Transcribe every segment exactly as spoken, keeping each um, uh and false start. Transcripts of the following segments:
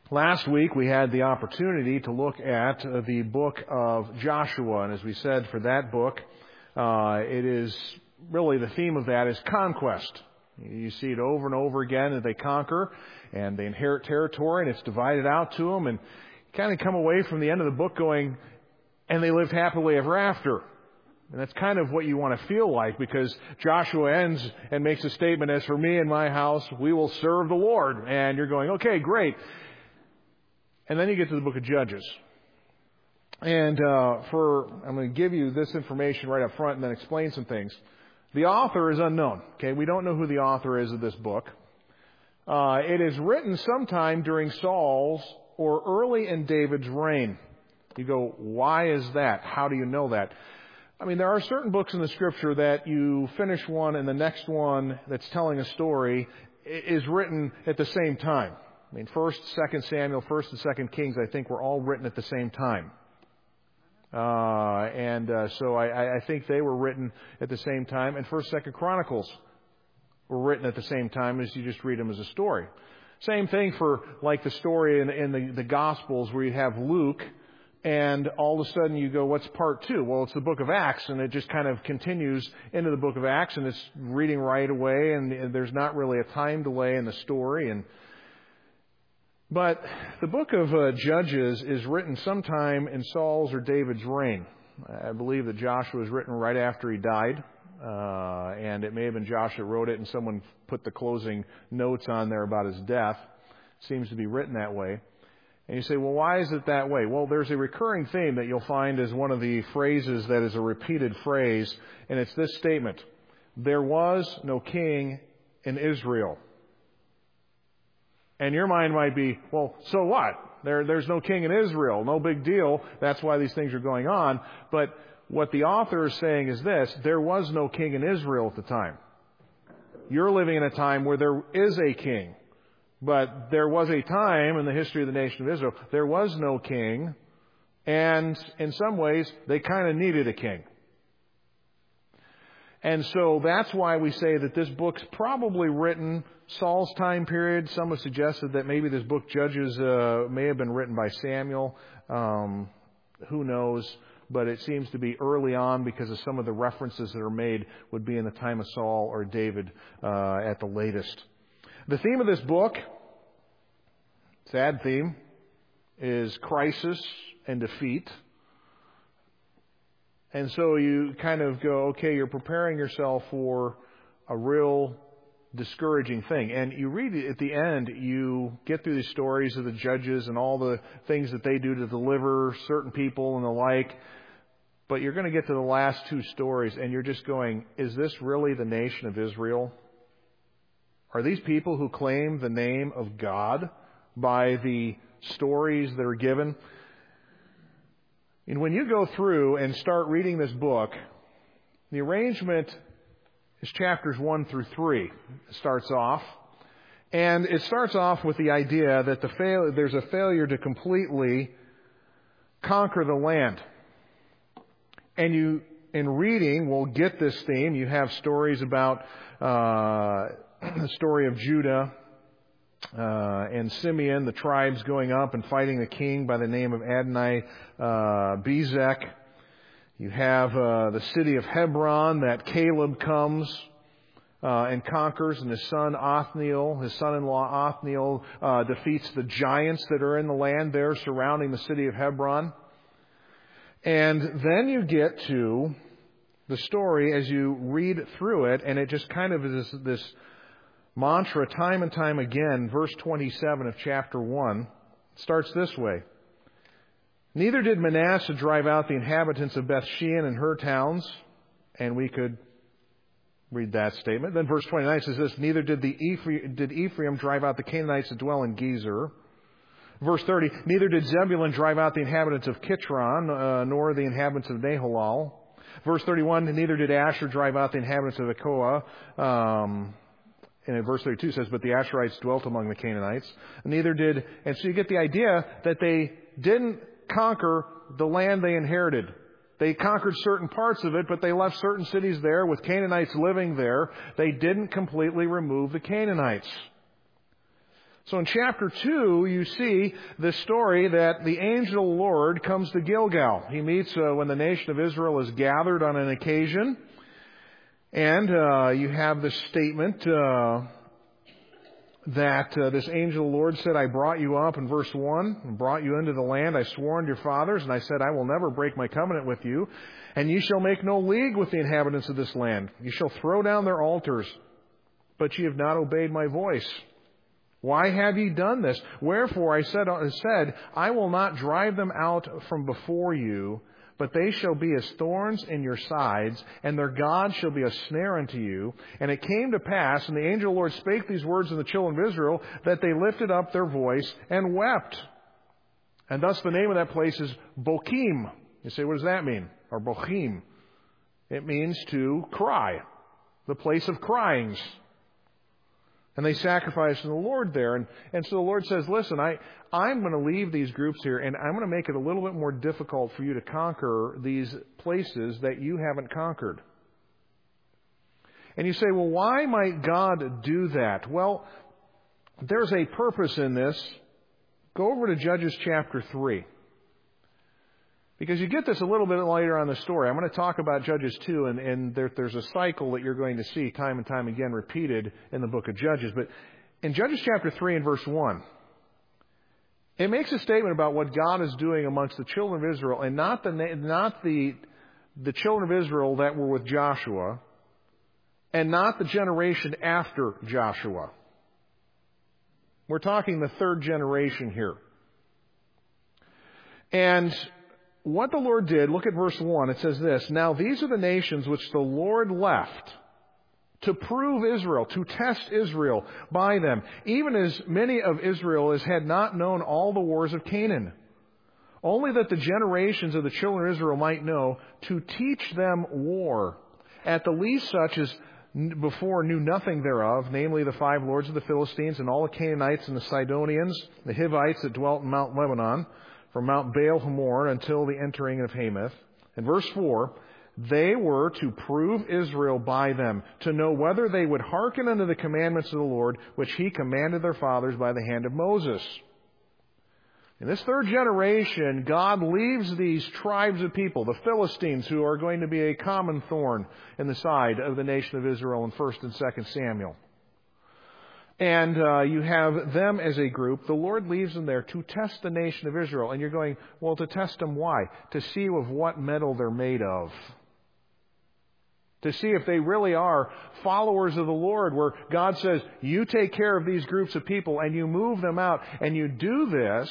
Last week we had the opportunity to look at uh, the book of Joshua, and as we said for that book, uh, it is really the theme of that is conquest. You see it over and over again that they conquer and they inherit territory and it's divided out to them, and you kind of come away from the end of the book going, and they lived happily ever after. And that's kind of what you want to feel like, because Joshua ends and makes a statement, as for me and my house, we will serve the Lord. And you're going, okay, great. And then you get to the book of Judges. And uh, for I'm going to give you this information right up front and then explain some things. The author is unknown. Okay, we don't know who the author is of this book. Uh, it is written sometime during Saul's or early in David's reign. You go, why is that? How do you know that? I mean, there are certain books in the Scripture that you finish one and the next one that's telling a story is written at the same time. I mean, First, Second Samuel, First and Second Kings, I think, were all written at the same time. Uh, and uh, so I, I think they were written at the same time. And First, Second Chronicles were written at the same time as you just read them as a story. Same thing for, like, the story in, in the, the Gospels where you have Luke, and all of a sudden you go, what's part two? Well, it's the book of Acts, and it just kind of continues into the book of Acts, and it's reading right away, and, and there's not really a time delay in the story. And But the book of uh, Judges is written sometime in Saul's or David's reign. I believe that Joshua was written right after he died, uh, and it may have been Joshua that wrote it, and someone put the closing notes on there about his death. It seems to be written that way. And you say, well, why is it that way? Well, there's a recurring theme that you'll find as one of the phrases that is a repeated phrase, and it's this statement: there was no king in Israel. And your mind might be, well, so what? There, there's no king in Israel. No big deal. That's why these things are going on. But what the author is saying is this: there was no king in Israel at the time. You're living in a time where there is a king. But there was a time in the history of the nation of Israel, there was no king. And in some ways, they kind of needed a king. And so that's why we say that this book's probably written Saul's time period. Some have suggested that maybe this book, Judges, uh, may have been written by Samuel. Um, who knows? But it seems to be early on, because of some of the references that are made would be in the time of Saul or David uh, at the latest. The theme of this book, sad theme, is crisis and defeat. And so you kind of go, okay, you're preparing yourself for a real discouraging thing. And you read it at the end, you get through the stories of the judges and all the things that they do to deliver certain people and the like. But you're going to get to the last two stories and you're just going, is this really the nation of Israel? Are these people who claim the name of God by the stories that are given? And when you go through and start reading this book, the arrangement is chapters one through three. It starts off. And it starts off with the idea that the fail- there's a failure to completely conquer the land. And you, in reading, will get this theme. You have stories about uh, the story of Judah uh, and Simeon, the tribes going up and fighting a king by the name of Adonai uh, Bezek. You have uh, the city of Hebron that Caleb comes uh, and conquers, and his son Othniel, his son-in-law Othniel, uh, defeats the giants that are in the land there surrounding the city of Hebron. And then you get to the story as you read through it, and it just kind of is this, this mantra time and time again. Verse twenty-seven of chapter one starts this way. Neither did Manasseh drive out the inhabitants of Beth-shean and her towns. And we could read that statement. Then verse twenty-nine says this: Neither did, the Ephraim, did Ephraim drive out the Canaanites that dwell in Gezer. Verse thirty, neither did Zebulun drive out the inhabitants of Kitron, uh, nor the inhabitants of Nahalal. Verse thirty-one, neither did Asher drive out the inhabitants of Ekoa. Um, and in verse thirty-two says, but the Asherites dwelt among the Canaanites. Neither did, and so you get the idea that they didn't conquer the land they inherited. They conquered certain parts of it, but they left certain cities there with Canaanites living there. They didn't completely remove the Canaanites. So in chapter two, you see the story that the angel of the Lord comes to Gilgal. He meets uh, when the nation of Israel is gathered on an occasion. And uh, you have this statement uh, that uh, this angel of the Lord said, I brought you up in verse one, and brought you into the land I swore unto your fathers, and I said, I will never break my covenant with you, and ye shall make no league with the inhabitants of this land. You shall throw down their altars, but ye have not obeyed my voice. Why have ye done this? Wherefore I said, I said, I will not drive them out from before you, but they shall be as thorns in your sides, and their God shall be a snare unto you. And it came to pass, and the angel of the Lord spake these words to the children of Israel, that they lifted up their voice and wept. And thus the name of that place is Bochim. You say, what does that mean? Or Bochim. It means to cry. The place of cryings. And they sacrificed to the Lord there. And, and so the Lord says, listen, I, I'm going to leave these groups here, and I'm going to make it a little bit more difficult for you to conquer these places that you haven't conquered. And you say, well, why might God do that? Well, there's a purpose in this. Go over to Judges chapter three. Because you get this a little bit later on the story. I'm going to talk about Judges two, and, and there, there's a cycle that you're going to see time and time again repeated in the book of Judges. But in Judges chapter three and verse one, it makes a statement about what God is doing amongst the children of Israel, and not the not the the children of Israel that were with Joshua, and not the generation after Joshua. We're talking the third generation here. And what the Lord did, look at verse one, it says this, Now these are the nations which the Lord left to prove Israel, to test Israel by them, even as many of Israel as had not known all the wars of Canaan. Only that the generations of the children of Israel might know, to teach them war, at the least such as before knew nothing thereof, namely the five lords of the Philistines, and all the Canaanites and the Sidonians, the Hivites that dwelt in Mount Lebanon, from Mount Baal Hamor until the entering of Hamath. In verse four, they were to prove Israel by them, to know whether they would hearken unto the commandments of the Lord, which He commanded their fathers by the hand of Moses. In this third generation, God leaves these tribes of people, the Philistines, who are going to be a common thorn in the side of the nation of Israel in First and Second Samuel. And uh, you have them as a group. The Lord leaves them there to test the nation of Israel. And you're going, well, to test them why? To see of what metal they're made of. To see if they really are followers of the Lord, where God says, you take care of these groups of people and you move them out and you do this.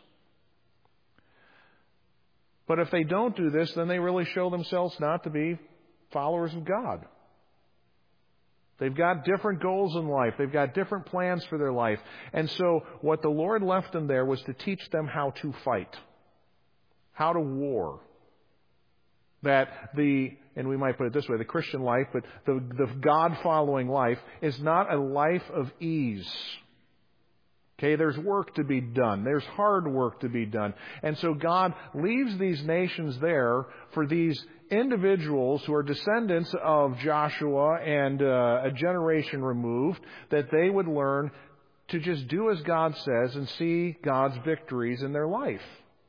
But if they don't do this, then they really show themselves not to be followers of God. They've got different goals in life. They've got different plans for their life. And so what the Lord left them there was to teach them how to fight, how to war. That the, and we might put it this way, the Christian life, but the, the God-following life is not a life of ease. Okay, there's work to be done. There's hard work to be done. And so God leaves these nations there for these individuals who are descendants of Joshua and uh, a generation removed, that they would learn to just do as God says and see God's victories in their life.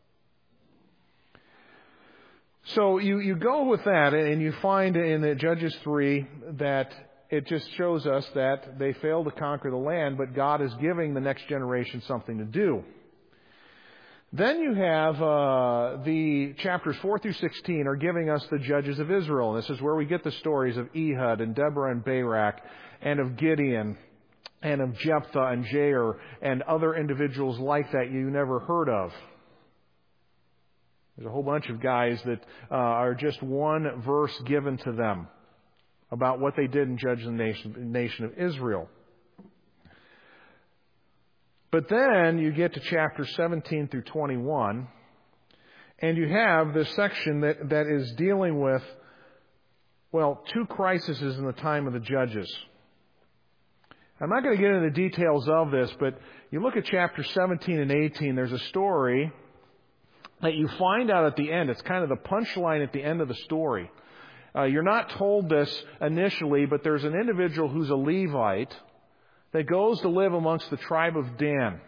So you, you go with that, and you find in the Judges three that it just shows us that they failed to conquer the land, but God is giving the next generation something to do. Then you have uh, the chapters four through sixteen are giving us the judges of Israel. And this is where we get the stories of Ehud and Deborah and Barak, and of Gideon, and of Jephthah and Jair, and other individuals like that you never heard of. There's a whole bunch of guys that uh, are just one verse given to them about what they did in judging the nation, nation of Israel. But then you get to chapter seventeen through twenty-one, and you have this section that, that is dealing with, well, two crises in the time of the judges. I'm not going to get into the details of this, but you look at chapter seventeen and eighteen, there's a story that you find out at the end. It's kind of the punchline at the end of the story. Uh, you're not told this initially, but there's an individual who's a Levite that goes to live amongst the tribe of Dan.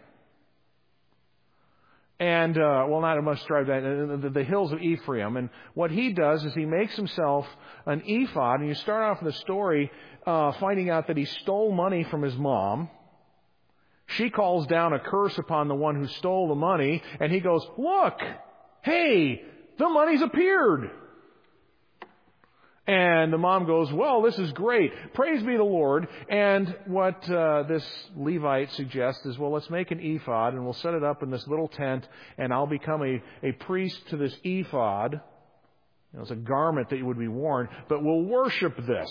And, uh, well, not amongst the tribe of Dan, the, the hills of Ephraim. And what he does is he makes himself an ephod. And you start off in the story uh, finding out that he stole money from his mom. She calls down a curse upon the one who stole the money. And he goes, look, hey, the money's appeared. And the mom goes, well, this is great. Praise be the Lord. And what uh, this Levite suggests is, well, let's make an ephod and we'll set it up in this little tent and I'll become a, a priest to this ephod. You know, it's a garment that would be worn, but we'll worship this.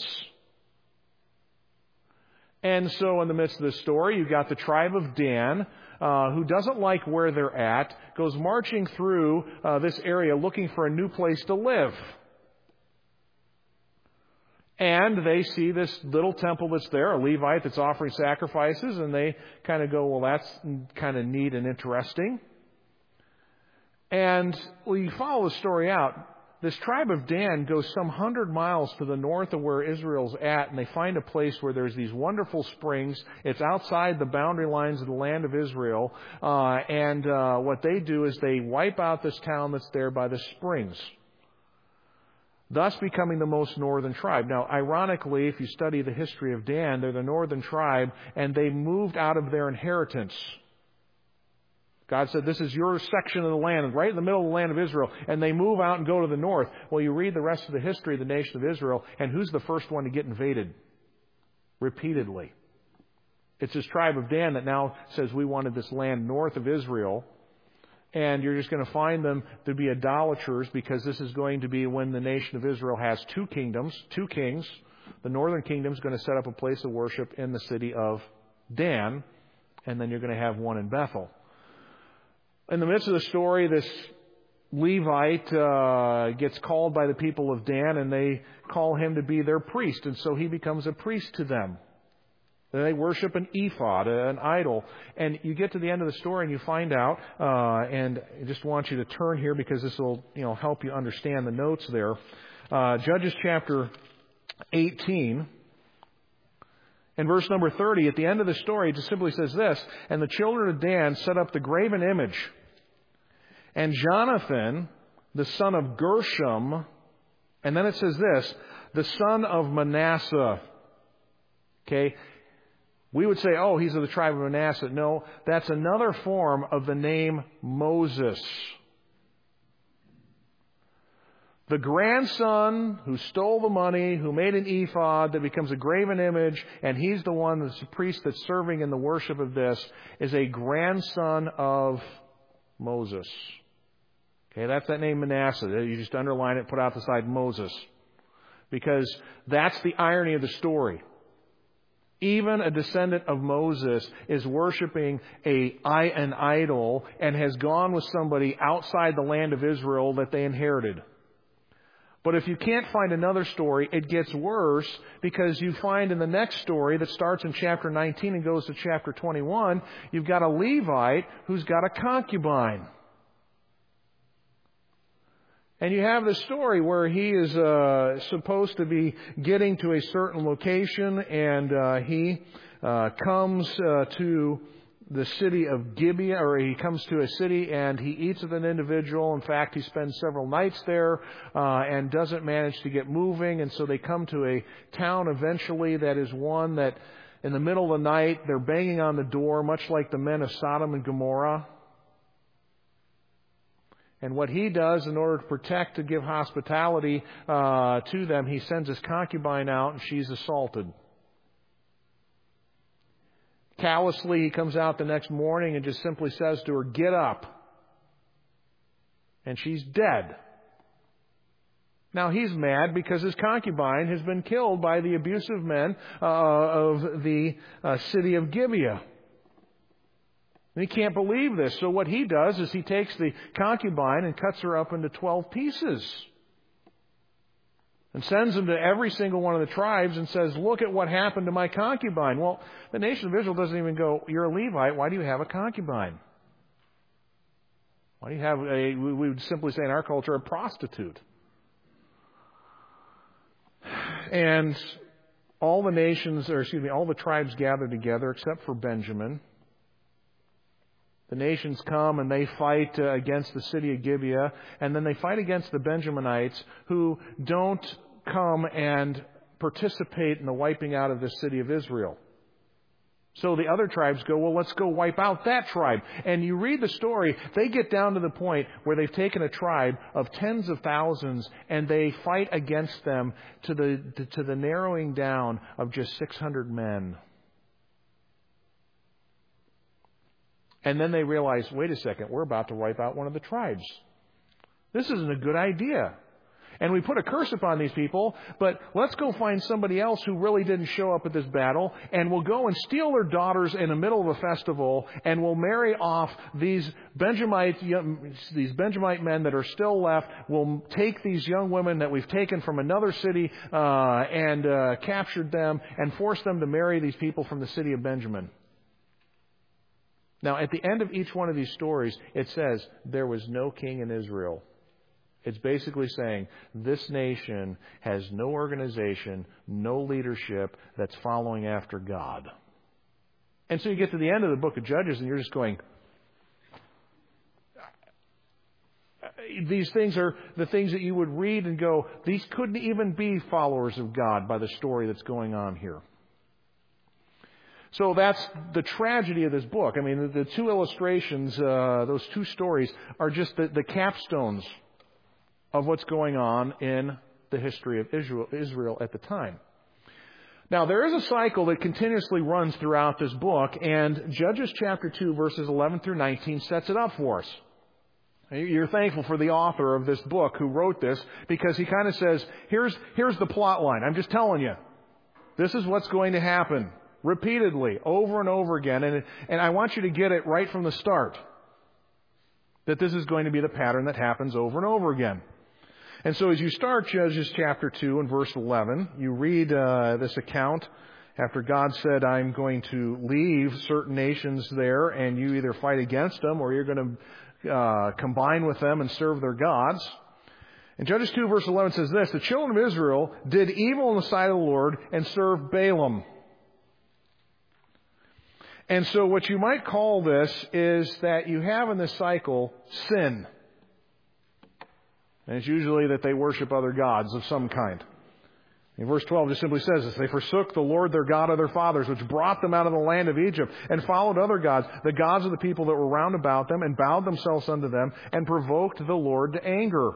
And so in the midst of this story, you've got the tribe of Dan, uh, who doesn't like where they're at, goes marching through uh, this area looking for a new place to live. And they see this little temple that's there, a Levite that's offering sacrifices, and they kind of go, well, that's kind of neat and interesting. And well, you follow the story out. This tribe of Dan goes some hundred miles to the north of where Israel's at, and they find a place where there's these wonderful springs. It's outside the boundary lines of the land of Israel. Uh, and uh, what they do is they wipe out this town that's there by the springs, thus becoming the most northern tribe. Now, ironically, if you study the history of Dan, they're the northern tribe, and they moved out of their inheritance. God said, this is your section of the land, right in the middle of the land of Israel, and they move out and go to the north. Well, you read the rest of the history of the nation of Israel, and who's the first one to get invaded? Repeatedly. It's this tribe of Dan that now says we wanted this land north of Israel. And you're just going to find them to be idolaters because this is going to be when the nation of Israel has two kingdoms, two kings. The northern kingdom is going to set up a place of worship in the city of Dan, and then you're going to have one in Bethel. In the midst of the story, this Levite uh, gets called by the people of Dan, and they call him to be their priest, and so he becomes a priest to them. They worship an ephod, an idol. And you get to the end of the story and you find out, uh, and I just want you to turn here because this will, you know, help you understand the notes there. Uh, Judges chapter eighteen and verse number thirty, at the end of the story, it just simply says this, and the children of Dan set up the graven image. And Jonathan, the son of Gershom, and then it says this, the son of Manasseh. Okay. We would say, oh, he's of the tribe of Manasseh. No, that's another form of the name Moses. The grandson who stole the money, who made an ephod that becomes a graven image, and he's the one that's the priest that's serving in the worship of this, is a grandson of Moses. Okay, that's that name Manasseh. You just underline it, put out the side Moses. Because that's the irony of the story. Even a descendant of Moses is worshiping a, an idol and has gone with somebody outside the land of Israel that they inherited. But if you can't find another story, it gets worse because you find in the next story that starts in chapter nineteen and goes to chapter twenty-one, you've got a Levite who's got a concubine. And you have the story where he is uh, supposed to be getting to a certain location, and uh, he uh, comes uh, to the city of Gibeah, or he comes to a city and he eats with an individual. In fact, he spends several nights there uh, and doesn't manage to get moving. And so they come to a town eventually that is one that in the middle of the night they're banging on the door, much like the men of Sodom and Gomorrah. And what he does in order to protect, to give hospitality uh, to them, he sends his concubine out and she's assaulted. Callously, he comes out the next morning and just simply says to her, "Get up." And she's dead. Now he's mad because his concubine has been killed by the abusive men uh, of the uh, city of Gibeah. And he can't believe this. So what he does is he takes the concubine and cuts her up into twelve pieces. And sends them to every single one of the tribes and says, "Look at what happened to my concubine." Well, the nation of Israel doesn't even go, "You're a Levite. Why do you have a concubine?" Why do you have a, we would simply say in our culture, a prostitute? And all the nations, or excuse me, all the tribes gather together except for Benjamin. The nations come and they fight uh, against the city of Gibeah, and then they fight against the Benjaminites who don't come and participate in the wiping out of the city of Israel. So the other tribes go, well, let's go wipe out that tribe. And you read the story, they get down to the point where they've taken a tribe of tens of thousands and they fight against them to the, to, to the narrowing down of just six hundred men. And then they realize, wait a second, we're about to wipe out one of the tribes. This isn't a good idea. And we put a curse upon these people, but let's go find somebody else who really didn't show up at this battle, and we'll go and steal their daughters in the middle of a festival, and we'll marry off these Benjamite, these Benjamite men that are still left. We'll take these young women that we've taken from another city uh, and uh, captured them and force them to marry these people from the city of Benjamin. Now, at the end of each one of these stories, it says, there was no king in Israel. It's basically saying this nation has no organization, no leadership that's following after God. And so you get to the end of the book of Judges and you're just going, these things are the things that you would read and go, these couldn't even be followers of God by the story that's going on here. So that's the tragedy of this book. I mean, the, the two illustrations, uh, those two stories, are just the, the capstones of what's going on in the history of Israel, Israel at the time. Now, there is a cycle that continuously runs throughout this book, and Judges chapter two, verses eleven through nineteen sets it up for us. You're thankful for the author of this book who wrote this, because he kind of says, here's, here's the plot line. I'm just telling you. This is what's going to happen repeatedly, over and over again, and, and I want you to get it right from the start, that this is going to be the pattern that happens over and over again. And so as you start Judges chapter two and verse eleven, you read uh, this account after God said, I'm going to leave certain nations there and you either fight against them or you're going to uh, combine with them and serve their gods. And Judges two verse eleven says this, the children of Israel did evil in the sight of the Lord and served Balaam. And so what you might call this is that you have in this cycle sin. And it's usually that they worship other gods of some kind. In verse twelve, it simply says this, they forsook the Lord their God of their fathers, which brought them out of the land of Egypt, and followed other gods, the gods of the people that were round about them, and bowed themselves unto them, and provoked the Lord to anger.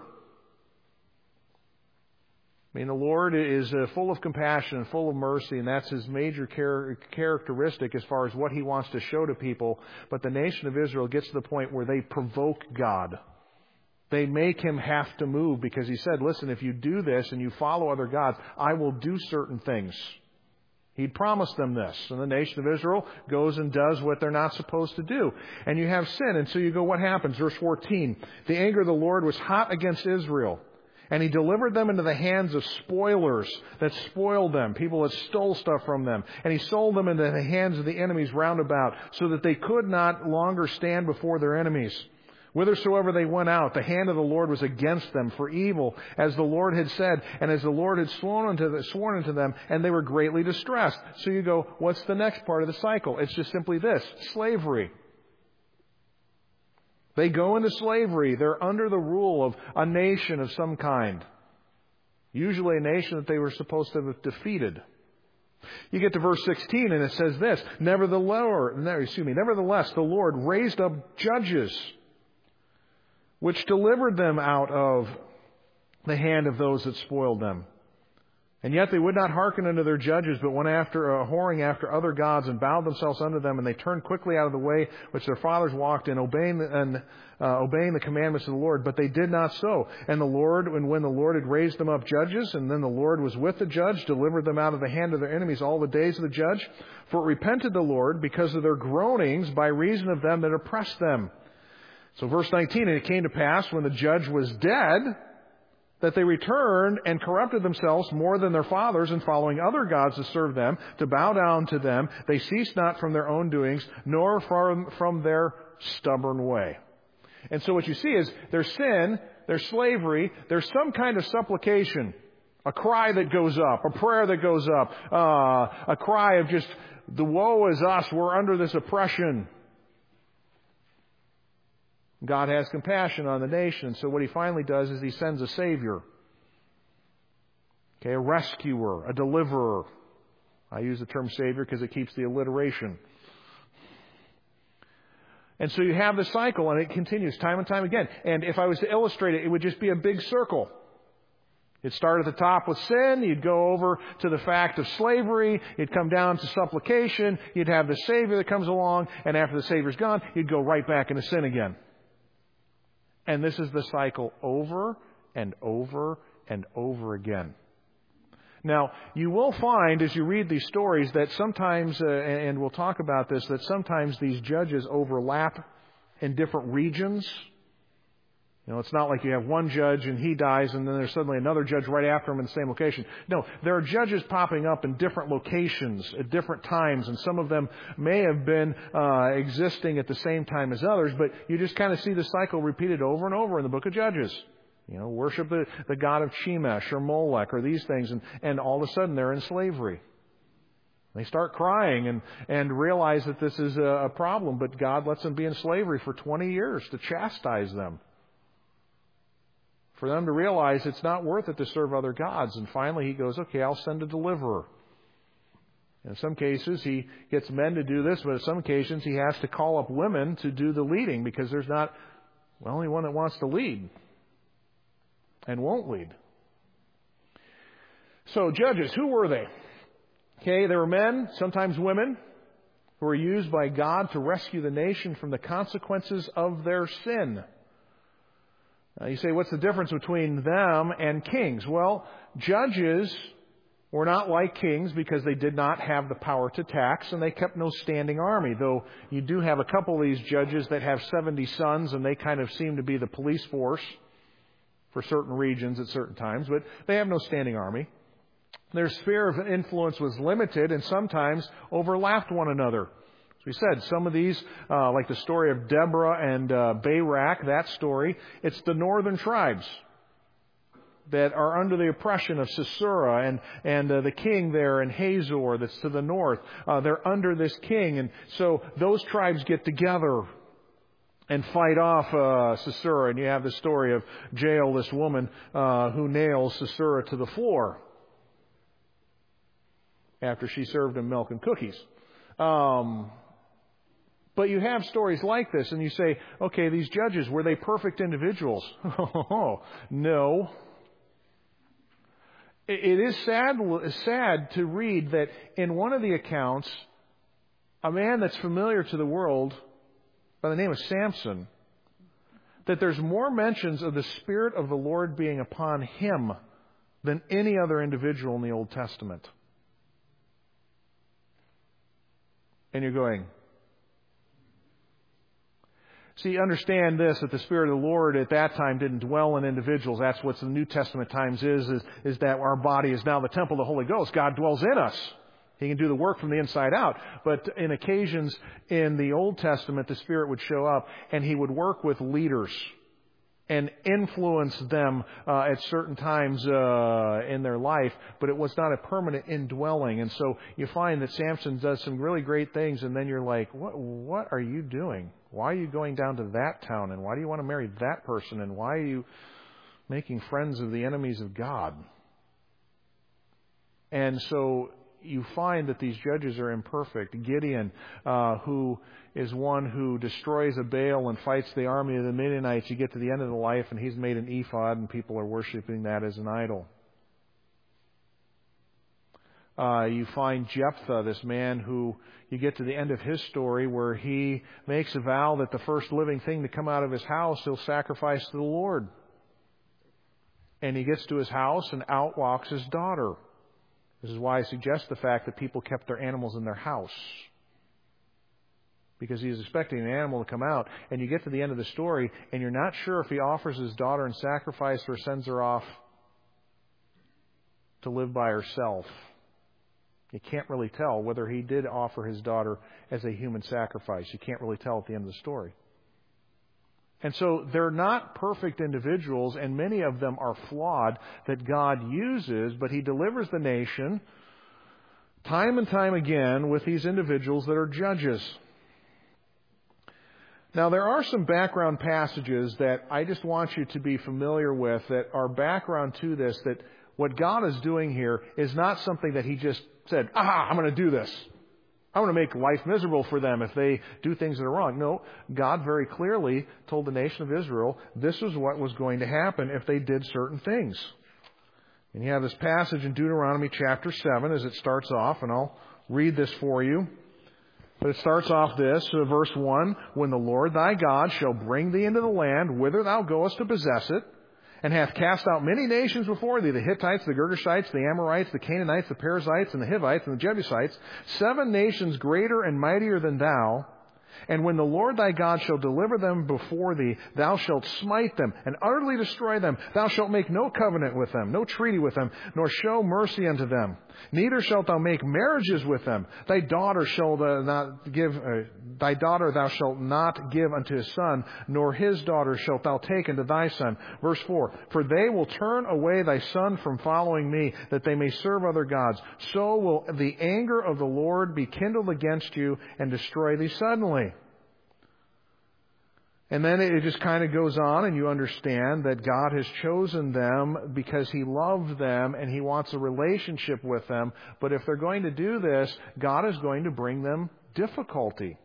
I mean, the Lord is uh, full of compassion and full of mercy, and that's His major char- characteristic as far as what He wants to show to people. But the nation of Israel gets to the point where they provoke God. They make Him have to move because He said, listen, if you do this and you follow other gods, I will do certain things. He'd promised them this. And the nation of Israel goes and does what they're not supposed to do. And you have sin. And so you go, what happens? Verse fourteen, the anger of the Lord was hot against Israel. And He delivered them into the hands of spoilers that spoiled them, people that stole stuff from them. And He sold them into the hands of the enemies round about, so that they could not longer stand before their enemies. Whithersoever they went out, the hand of the Lord was against them for evil, as the Lord had said, and as the Lord had sworn unto, the, sworn unto them, and they were greatly distressed. So you go, what's the next part of the cycle? It's just simply this, slavery. They go into slavery. They're under the rule of a nation of some kind. Usually a nation that they were supposed to have defeated. You get to verse sixteen and it says this, Nevertheless, excuse me, nevertheless, the Lord raised up judges, which delivered them out of the hand of those that spoiled them. And yet they would not hearken unto their judges, but went after, uh, whoring after other gods, and bowed themselves unto them, and they turned quickly out of the way which their fathers walked in, obeying the, and uh, obeying the commandments of the Lord. But they did not so. And the Lord, and when the Lord had raised them up judges, and then the Lord was with the judge, delivered them out of the hand of their enemies all the days of the judge. For it repented the Lord because of their groanings by reason of them that oppressed them. So verse nineteen, and it came to pass when the judge was dead, that they returned and corrupted themselves more than their fathers in following other gods to serve them, to bow down to them. They ceased not from their own doings, nor from, from their stubborn way. And so what you see is there's sin, there's slavery, there's some kind of supplication A cry that goes up, a prayer that goes up, uh, a cry of just, the woe is us, we're under this oppression. God has compassion on the nation, so what He finally does is He sends a Savior. Okay, a rescuer, a deliverer. I use the term Savior because it keeps the alliteration. And so you have the cycle, and it continues time and time again. And if I was to illustrate it, it would just be a big circle. You'd start at the top with sin, you'd go over to the fact of slavery, you'd come down to supplication, you'd have the Savior that comes along, and after the Savior's gone, you'd go right back into sin again. And this is the cycle over and over and over again. Now, you will find as you read these stories that sometimes, uh, and we'll talk about this, that sometimes these judges overlap in different regions. You know, it's not like you have one judge and he dies and then there's suddenly another judge right after him in the same location. No, there are judges popping up in different locations at different times, and some of them may have been uh, existing at the same time as others, but you just kind of see the cycle repeated over and over in the book of Judges. You know, worship the, the god of Chemosh or Molech or these things, and, and all of a sudden they're in slavery. They start crying and, and realize that this is a, a problem, but God lets them be in slavery for twenty years to chastise them. For them to realize it's not worth it to serve other gods. And finally he goes, okay, I'll send a deliverer. In some cases he gets men to do this, but in some occasions he has to call up women to do the leading because there's not well, only one that wants to lead and won't lead. So judges, who were they? Okay, they were men, sometimes women, who were used by God to rescue the nation from the consequences of their sin. Now you say, what's the difference between them and kings? Well, judges were not like kings because they did not have the power to tax, and they kept no standing army, though you do have a couple of these judges that have seventy sons, and they kind of seem to be the police force for certain regions at certain times, but they have no standing army. Their sphere of influence was limited and sometimes overlapped one another. We said some of these, uh, like the story of Deborah and uh, Barak, that story, it's the northern tribes that are under the oppression of Sisera and, and uh, the king there in Hazor that's to the north. Uh, they're under this king, and so those tribes get together and fight off uh, Sisera. And you have the story of Jael, this woman uh, who nails Sisera to the floor after she served him milk and cookies. Um... But you have stories like this, and you say, okay, these judges, were they perfect individuals? No. It is sad, sad to read that in one of the accounts, a man that's familiar to the world by the name of Samson, that there's more mentions of the Spirit of the Lord being upon him than any other individual in the Old Testament. And you're going, see, understand this, that the Spirit of the Lord at that time didn't dwell in individuals. That's what the New Testament times is, is, is that our body is now the temple of the Holy Ghost. God dwells in us. He can do the work from the inside out. But in occasions in the Old Testament, the Spirit would show up and He would work with leaders and influence them uh, at certain times uh, in their life, but it was not a permanent indwelling. And so you find that Samson does some really great things, and then you're like, what, what are you doing? Why are you going down to that town? And why do you want to marry that person? And why are you making friends of the enemies of God? And so you find that these judges are imperfect. Gideon, uh, who is one who destroys a Baal and fights the army of the Midianites, you get to the end of the life and he's made an ephod and people are worshiping that as an idol. Uh, you find Jephthah, this man who you get to the end of his story where he makes a vow that the first living thing to come out of his house he'll sacrifice to the Lord. And he gets to his house and out walks his daughter. This is why I suggest the fact that people kept their animals in their house. Because he's expecting an animal to come out. And you get to the end of the story and you're not sure if he offers his daughter in sacrifice or sends her off to live by herself. You can't really tell whether he did offer his daughter as a human sacrifice. You can't really tell at the end of the story. And so they're not perfect individuals, and many of them are flawed that God uses, but He delivers the nation time and time again with these individuals that are judges. Now, there are some background passages that I just want you to be familiar with that are background to this, that what God is doing here is not something that He just said, aha, I'm going to do this. I'm going to make life miserable for them if they do things that are wrong. No, God very clearly told the nation of Israel this was what was going to happen if they did certain things. And you have this passage in Deuteronomy chapter seven as it starts off, and I'll read this for you. But it starts off this, uh, verse one, when the Lord thy God shall bring thee into the land whither thou goest to possess it, and hath cast out many nations before thee, the Hittites, the Girgashites, the Amorites, the Canaanites, the Perizzites, and the Hivites, and the Jebusites, seven nations greater and mightier than thou. And when the Lord thy God shall deliver them before thee, thou shalt smite them and utterly destroy them. Thou shalt make no covenant with them, no treaty with them, nor show mercy unto them. Neither shalt thou make marriages with them. Thy daughter shalt uh, not give, uh, thy daughter thou shalt not give unto his son, nor his daughter shalt thou take unto thy son. Verse four, for they will turn away thy son from following me, that they may serve other gods. So will the anger of the Lord be kindled against you, and destroy thee suddenly. And then it just kind of goes on, and you understand that God has chosen them because He loved them and He wants a relationship with them. But if they're going to do this, God is going to bring them difficulty.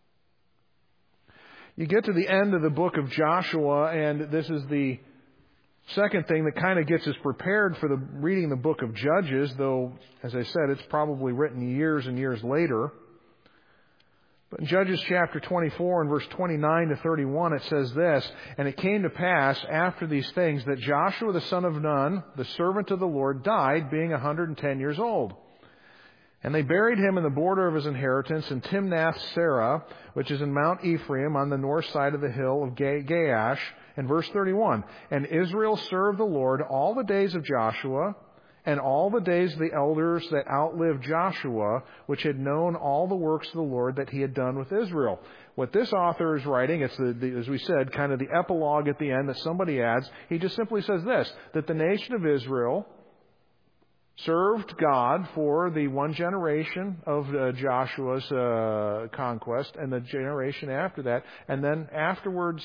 You get to the end of the book of Joshua, and this is the second thing that kind of gets us prepared for the reading the book of Judges, though, as I said, it's probably written years and years later. But in Judges chapter twenty-four and verse twenty-nine to thirty-one, it says this, and it came to pass after these things that Joshua the son of Nun, the servant of the Lord, died, being a hundred and ten years old. And they buried him in the border of his inheritance in Timnath-Serah, which is in Mount Ephraim on the north side of the hill of Gaash. And verse thirty-one, and Israel served the Lord all the days of Joshua, and all the days of the elders that outlived Joshua, which had known all the works of the Lord that He had done with Israel. What this author is writing, it's the, the, as we said, kind of the epilogue at the end that somebody adds. He just simply says this, that the nation of Israel served God for the one generation of uh, Joshua's uh, conquest and the generation after that, and then afterwards,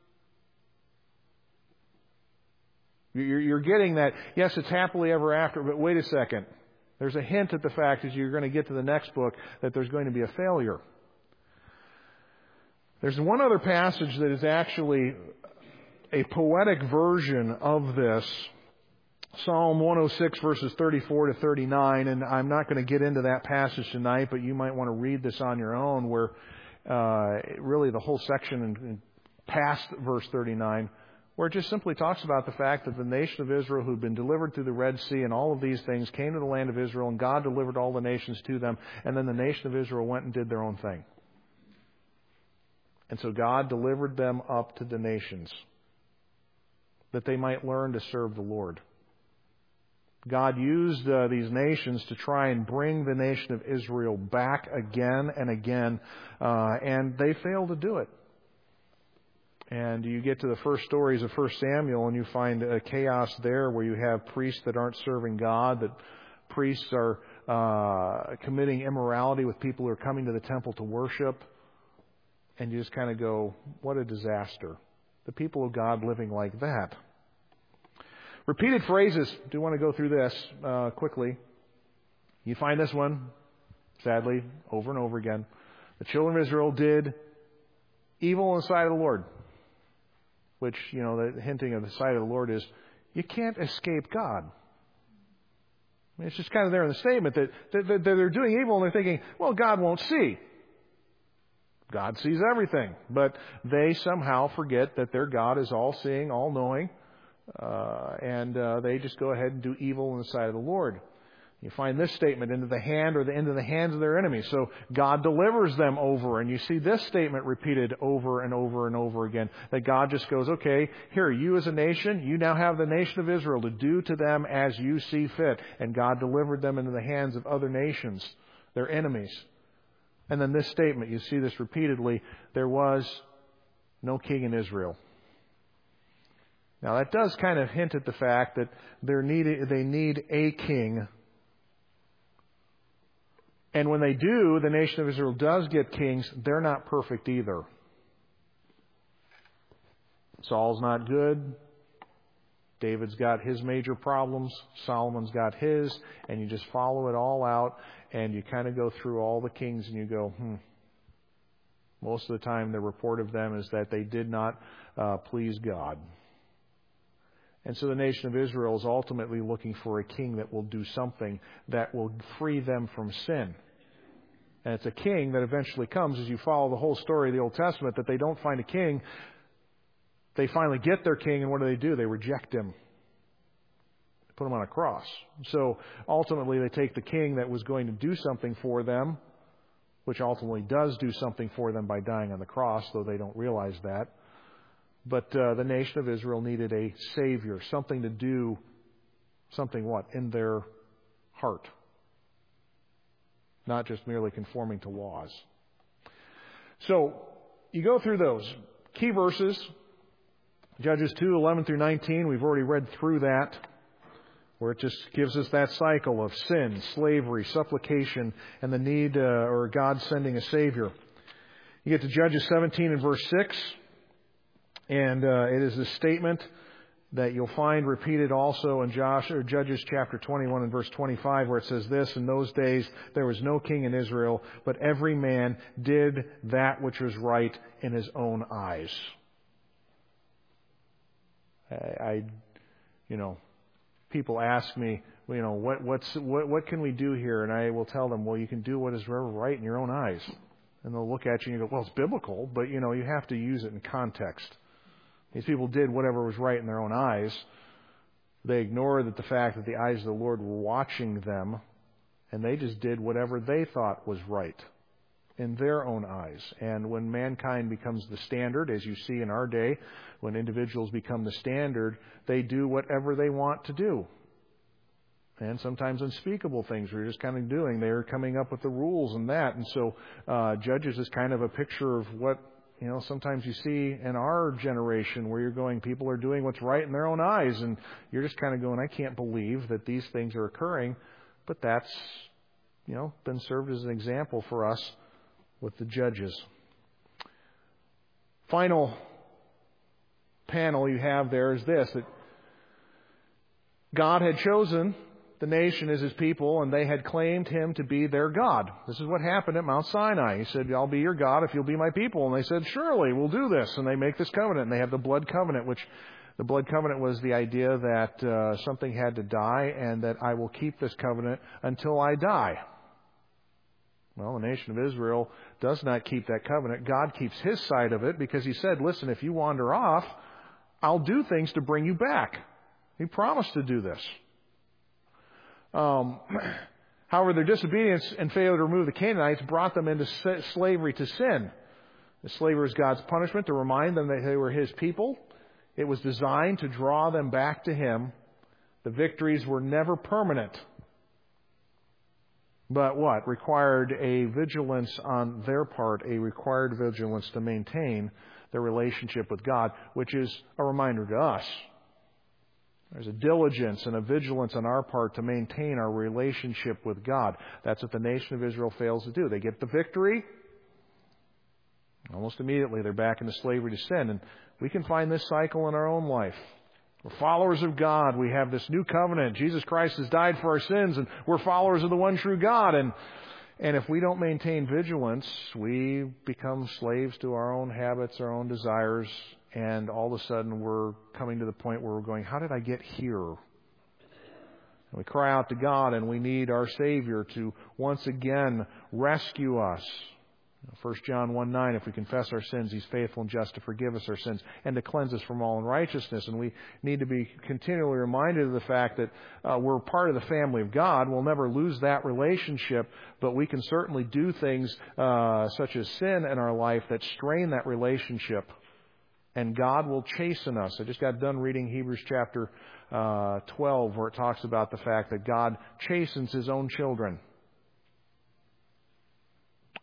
You're, you're getting that, yes, it's happily ever after, but wait a second. There's a hint at the fact as you're going to get to the next book that there's going to be a failure. There's one other passage that is actually a poetic version of this. Psalm one oh six verses thirty-four to thirty-nine, and I'm not going to get into that passage tonight, but you might want to read this on your own, where uh, really the whole section in, in past verse thirty-nine, where it just simply talks about the fact that the nation of Israel, who had been delivered through the Red Sea and all of these things, came to the land of Israel, and God delivered all the nations to them, and then the nation of Israel went and did their own thing. And so God delivered them up to the nations, that they might learn to serve the Lord. God used uh, these nations to try and bring the nation of Israel back again and again, uh, and they failed to do it. And you get to the first stories of First Samuel, and you find uh, chaos there, where you have priests that aren't serving God, that priests are uh, committing immorality with people who are coming to the temple to worship. And you just kind of go, what a disaster. The people of God living like that. Repeated phrases. I do want to go through this uh, quickly. You find this one, sadly, over and over again. The children of Israel did evil in the sight of the Lord. Which, you know, the hinting of the sight of the Lord is, you can't escape God. I mean, it's just kind of there in the statement that, that, that they're doing evil and they're thinking, well, God won't see. God sees everything. But they somehow forget that their God is all-seeing, all-knowing, uh, and uh, they just go ahead and do evil in the sight of the Lord. You find this statement, into the hand or the into the hands of their enemies. So God delivers them over. And you see this statement repeated over and over and over again. That God just goes, okay, here, you as a nation, you now have the nation of Israel to do to them as you see fit. And God delivered them into the hands of other nations, their enemies. And then this statement, you see this repeatedly, there was No king in Israel. Now that does kind of hint at the fact that they're needed, they need a king. And when they do, the nation of Israel does get kings. They're not perfect either. Saul's not good. David's got his major problems. Solomon's got his. And you just follow it all out. And you kind of go through all the kings and you go, hmm. Most of the time the report of them is that they did not uh, please God. And so the nation of Israel is ultimately looking for a king that will do something that will free them from sin. And it's a king that eventually comes, as you follow the whole story of the Old Testament, that they don't find a king. They finally get their king, and what do they do? They reject him. They put him on a cross. So ultimately they take the king that was going to do something for them, which ultimately does do something for them by dying on the cross, though they don't realize that. But uh, the nation of Israel needed a Savior, something to do, something what? In their heart. Not just merely conforming to laws. So, you go through those. Key verses, Judges two, eleven through nineteen, we've already read through that, where it just gives us that cycle of sin, slavery, supplication, and the need, uh, or God sending a Savior. You get to Judges seventeen and verse six. And uh, it is a statement that you'll find repeated also in Josh, or Judges chapter twenty-one and verse twenty-five, where it says this, "In those days there was no king in Israel, but every man did that which was right in his own eyes." I, I you know, people ask me, you know, what what's what what can we do here? And I will tell them, well, you can do what is right in your own eyes. And they'll look at you and you go, well, it's biblical, but you know, you have to use it in context. These people did whatever was right in their own eyes. They ignored that the fact that the eyes of the Lord were watching them, and they just did whatever they thought was right in their own eyes. And when mankind becomes the standard, as you see in our day, when individuals become the standard, they do whatever they want to do. And sometimes unspeakable things we're just kind of doing. They're coming up with the rules and that. And so uh, Judges is kind of a picture of what, you know, sometimes you see in our generation where you're going, people are doing what's right in their own eyes. And you're just kind of going, I can't believe that these things are occurring. But that's, you know, been served as an example for us with the Judges. Final panel you have there is this, that God had chosen the nation as His people, and they had claimed Him to be their God. This is what happened at Mount Sinai. He said, I'll be your God if you'll be my people. And they said, surely, we'll do this. And they make this covenant, and they have the blood covenant, which the blood covenant was the idea that uh, something had to die, and that I will keep this covenant until I die. Well, the nation of Israel does not keep that covenant. God keeps His side of it, because He said, listen, if you wander off, I'll do things to bring you back. He promised to do this. Um, however, their disobedience and failure to remove the Canaanites brought them into slavery to sin. The slavery is God's punishment to remind them that they were His people. It was designed to draw them back to Him. The victories were never permanent. But what? Required a vigilance on their part, a required vigilance to maintain their relationship with God, which is a reminder to us. There's a diligence and a vigilance on our part to maintain our relationship with God. That's what the nation of Israel fails to do. They get the victory. Almost immediately they're back into slavery to sin. And we can find this cycle in our own life. We're followers of God. We have this new covenant. Jesus Christ has died for our sins, and we're followers of the one true God. And and if we don't maintain vigilance, we become slaves to our own habits, our own desires, and all of a sudden we're coming to the point where we're going, how did I get here? And we cry out to God, and we need our Savior to once again rescue us. First John one nine, if we confess our sins, He's faithful and just to forgive us our sins and to cleanse us from all unrighteousness. And we need to be continually reminded of the fact that uh, we're part of the family of God. We'll never lose that relationship, but we can certainly do things uh, such as sin in our life that strain that relationship. And God will chasten us. I just got done reading Hebrews chapter uh, twelve, where it talks about the fact that God chastens His own children.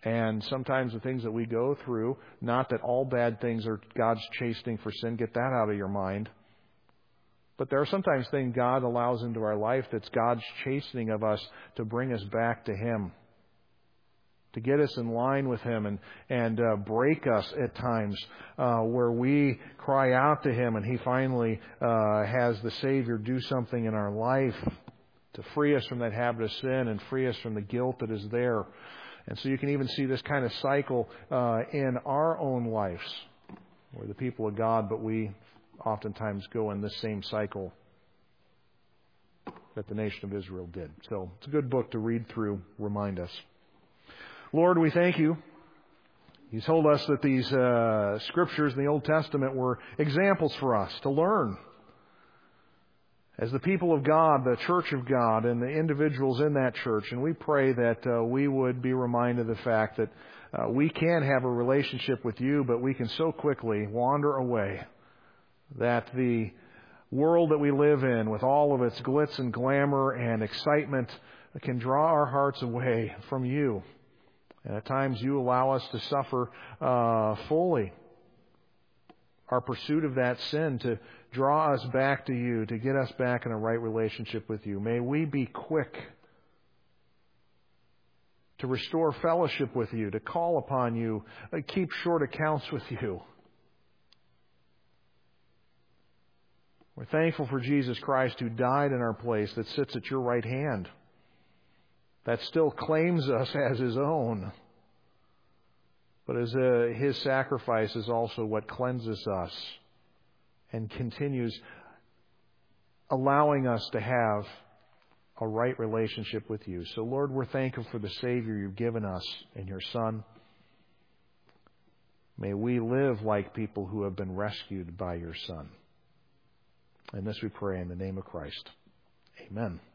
And sometimes the things that we go through, not that all bad things are God's chastening for sin, get that out of your mind. But there are sometimes things God allows into our life that's God's chastening of us to bring us back to Him, to get us in line with Him and, and uh, break us at times uh, where we cry out to Him and He finally uh, has the Savior do something in our life to free us from that habit of sin and free us from the guilt that is there. And so you can even see this kind of cycle uh, in our own lives. We're the people of God, but we oftentimes go in this same cycle that the nation of Israel did. So it's a good book to read through, remind us. Lord, we thank You. You told us that these uh, scriptures in the Old Testament were examples for us to learn. As the people of God, the church of God, and the individuals in that church, and we pray that uh, we would be reminded of the fact that uh, we can have a relationship with You, but we can so quickly wander away that the world that we live in, with all of its glitz and glamour and excitement, can draw our hearts away from You. And at times You allow us to suffer uh, fully our pursuit of that sin, to draw us back to You, to get us back in a right relationship with You. May we be quick to restore fellowship with You, to call upon You, uh, keep short accounts with You. We're thankful for Jesus Christ, who died in our place, that sits at Your right hand, that still claims us as His own. But as uh, His sacrifice is also what cleanses us and continues allowing us to have a right relationship with You. So, Lord, we're thankful for the Savior You've given us in Your Son. May we live like people who have been rescued by Your Son. And this we pray in the name of Christ. Amen.